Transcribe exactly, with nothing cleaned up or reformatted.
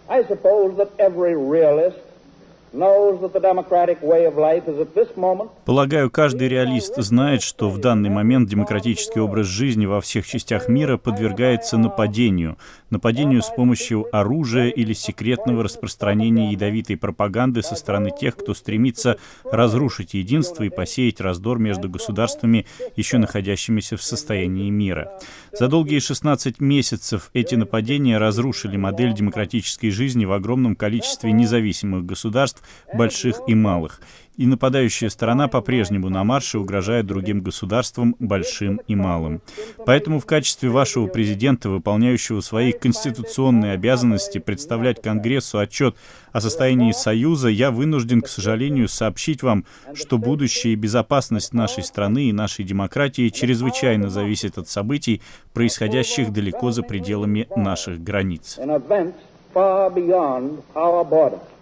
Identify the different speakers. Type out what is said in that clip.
Speaker 1: I suppose that every realist knows that the democratic way of life is at this moment.
Speaker 2: Полагаю, каждый реалист знает, что в данный момент демократический образ жизни во всех частях мира подвергается нападению. Нападению с помощью оружия или секретного распространения ядовитой пропаганды со стороны тех, кто стремится разрушить единство и посеять раздор между государствами, еще находящимися в состоянии мира. За долгие шестнадцать месяцев эти нападения разрушили модель демократической жизни в огромном количестве независимых государств, больших и малых. И нападающая сторона по-прежнему на марше угрожает другим государствам, большим и малым. Поэтому в качестве вашего президента, выполняющего свои конституционные обязанности представлять Конгрессу отчет о состоянии Союза, я вынужден, к сожалению, сообщить вам, что будущее и безопасность нашей страны и нашей демократии чрезвычайно зависит от событий, происходящих далеко за пределами наших границ.
Speaker 1: In events far beyond our borders.